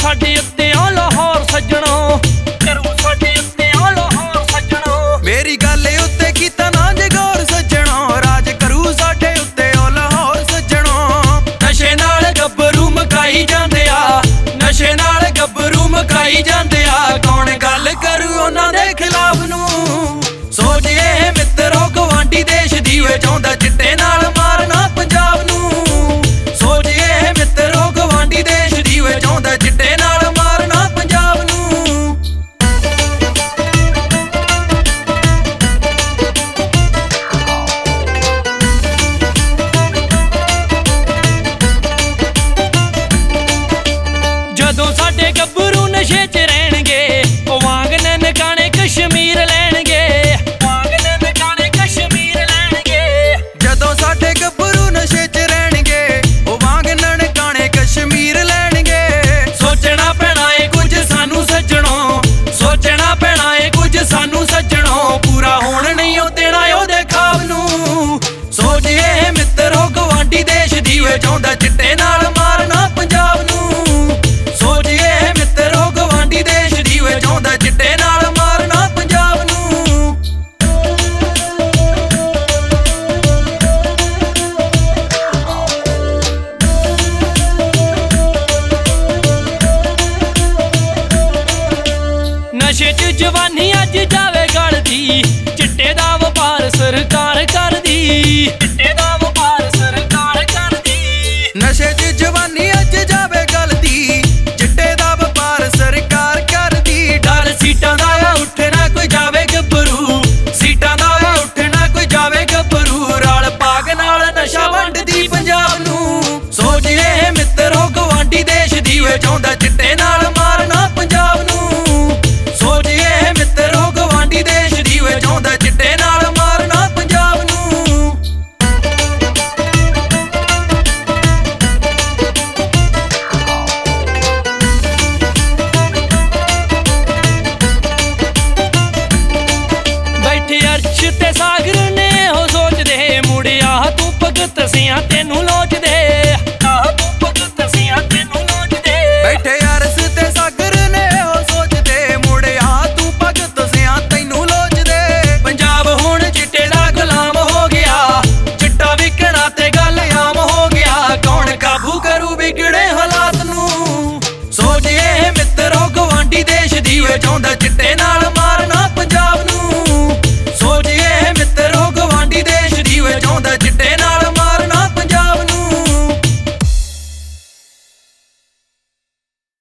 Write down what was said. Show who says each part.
Speaker 1: ਸਾਡੇ ਉੱਤੇ ਆ ਲਾਹੌਰ ਸੱਜਣੋ, ਕਰੂ ਸਾਡੇ ਉੱਤੇ ਆ ਲਾਹੌਰ ਸੱਜਣੋ।
Speaker 2: ਮੇਰੀ ਗੱਲ ਉੱਤੇ ਕੀਤਾ ਨਾ ਜੇ ਗੌਰ ਸੱਜਣੋ, ਰਾਜ ਕਰੂ ਸਾਡੇ ਉੱਤੇ ਉਹ ਲਾਹੌਰ ਸੱਜਣੋ।
Speaker 1: ਨਸ਼ੇ ਨਾਲ ਗੱਭਰੂ ਮਕਾਈ ਜਾਂਦੇ ਆ, ਨਸ਼ੇ ਨਾਲ ਗੱਭਰੂ ਮਕਾਈ ਜਾਂਦੇ ਆ।
Speaker 2: ਕੌਣ ਗੱਲ ਕਰੂ ਉਹਨਾਂ ਦੇ ਖਿਲਾਫ ਨੂੰ, ਸੋਚੀਏ ਮਿੱਤਰੋ ਗਵਾਂਢੀ ਦੇਸ਼ ਦੀ ਵੇ ਚਾਹੁੰਦਾ ਚਿੱਟੇ ਨਾਲ ਮਾਰਨਾ ਪੰਜਾਬ ਨੂੰ। ਸੋਚੀਏ ਮਿੱਤਰੋ ਗਵਾਂਢੀ ਦੇਸ਼ ਦੀ ਵੇ ਚਾਹੁੰਦਾ ਚਿੱਟੇ ਨਾਲ ਮਾਰਨਾ ਪੰਜਾਬ ਨੂੰ।
Speaker 1: ਜਦੋਂ ਸਾਡੇ ਗੱਭਰੂ ਨਸ਼ੇ 'ਚ ਰਹਿਣਗੇ, ਉਹ ਵਾਂਗ ਨਨਕਾਣੇ ਕਸ਼ਮੀਰ ਲੈਣਗੇ, ਵਾਂਗ ਨਨਕਾਣੇ ਕਸ਼ਮੀਰ ਲੈਣਗੇ।
Speaker 2: ਜਦੋਂ ਸਾਡੇ ਗੱਭਰੂ ਨਸ਼ੇ 'ਚ ਰਹਿਣਗੇ, ਉਹ ਵਾਂਗ ਨਨਕਾਣੇ ਕਸ਼ਮੀਰ ਲੈਣਗੇ।
Speaker 1: ਸੋਚਣਾ ਪੈਣਾ ਏ ਕੁਝ ਸਾਨੂੰ ਸੱਜਣੋ, ਸੋਚਣਾ ਪੈਣਾ ਏ ਕੁਝ ਸਾਨੂੰ ਸੱਜਣੋ।
Speaker 2: ਪੂਰਾ ਹੋਣ ਨਹੀਂ ਉਹ ਦੇਣਾ ਉਹਦੇ ਖਾਬ ਨੂੰ। ਸੋਚੀਏ ਮਿੱਤਰੋ ਗਵਾਂਢੀ ਦੇਸ਼ ਦੀ ਵੇ ਚਾਹੁੰਦਾ ਚਿੱਟੇ ਨਾਲ ਮਾਰਨਾ ਪੰਜਾਬ ਨੂੰ। ਸੋਚੀਏ ਮਿੱਤਰੋ ਗਵਾਂਢੀ ਦੇਸ਼ ਦੀ ਵੇ ਚਾਹੁੰਦਾ ਚਿੱਟੇ ਨਾਲ ਮਾਰਨਾ ਪੰਜਾਬ ਨੂੰ।
Speaker 1: ਨਸ਼ੇ 'ਚ ਜਵਾਨੀ ਅੱਜ ਜਾਵੇ ਗਲਦੀ, ਚਿੱਟੇ ਦਾ ਵਪਾਰ ਸਰਕਾਰ ਕਰਦੀ, ਚਿੱਟੇ ਦਾ ਵਪਾਰ ਸਰਕਾਰ ਕਰਦੀ।
Speaker 2: ਨਸ਼ੇ 'ਚ ਜਵਾਨੀ ਅੱਜ ਜਾਵੇ ਗਲਦੀ, ਚਿੱਟੇ ਦਾ ਵਪਾਰ ਸਰਕਾਰ ਕਰਦੀ।
Speaker 1: ਡਰ ਸੀਟਾਂ ਦਾ ਆ ਉੱਠਣਾ ਕੋਈ ਜਾਵੇ ਗੱਭਰੂ, ਸੀਟਾਂ ਦਾ ਆ ਉੱਠਣਾ ਕੋਈ ਜਾਵੇ ਗੱਭਰੂ।
Speaker 2: ਰਲ ਪਾਗ ਨਾਲ ਨਸ਼ਾ ਵੰਡਦੀ ਪੰਜਾਬ ਨੂੰ। ਸੋਚੀਏ ਮਿੱਤਰੋ ਗਵਾਂਢੀ ਦੇਸ਼ ਦੀ ਵੇ ਚਾਹੁੰਦਾ ਚਿੱਟੇ ਨਾਲ ਮਾਰਨਾ ਪੰਜਾਬ ਨੂੰ। ਸੋਚੀਏ ਮਿੱਤਰੋ ਗਵਾਂਢੀ ਦੇਸ਼ ਦੀ ਵੇ ਚਾਹੁੰਦਾ ਚਿੱਟੇ ਨਾਲ ਮਾਰਨਾ ਪੰਜਾਬ ਨੂੰ।
Speaker 1: ਬੈਠੇ ਅਰਸ਼ ਤੇ ਸਾਗਰ ਨੇ ਉਹ ਸੋਚਦੇ, ਮੁੜਿਆ ਤੂੰ ਭਗਤ ਸਿਆਂ ਤੈਨੂੰ ਲੋਚਦੇ, ਆਹ ਤੂੰ ਭਗਤ ਸਿਆਂ ਤੈਨੂੰ ਲੋਚਦੇ।
Speaker 2: ਬੈਠੇ ਅਰਸ਼ ਤੇ ਸਾਗਰ ਨੇ ਉਹ ਸੋਚਦੇ, ਮੁੜਿਆ ਤੂੰ ਭਗਤ ਸਿਆਂ ਤੈਨੂੰ ਲੋਚਦੇ।
Speaker 1: ਪੰਜਾਬ ਹੁਣ ਚਿੱਟੇ ਦਾ ਗੁਲਾਮ ਹੋ ਗਿਆ, ਚਿੱਟਾ ਵਿਕਣਾ ਤੇ ਗੱਲ ਆਮ ਹੋ ਗਿਆ।
Speaker 2: ਕੌਣ ਕਾਬੂ ਕਰੂ ਵਿਗੜੇ ਹਾਲਾਤ ਨੂੰ। ਸੋਚੀਏ ਮਿੱਤਰੋ ਗਵਾਂਢੀ ਦੇਸ਼ ਦੀ ਵੇ ਚਾਹੁੰਦਾ ਚਿੱਟੇ ਨਾਲ